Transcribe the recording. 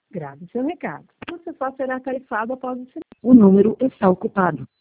Grave seu recado. Você só será tarifado após o sinal. O número está ocupado.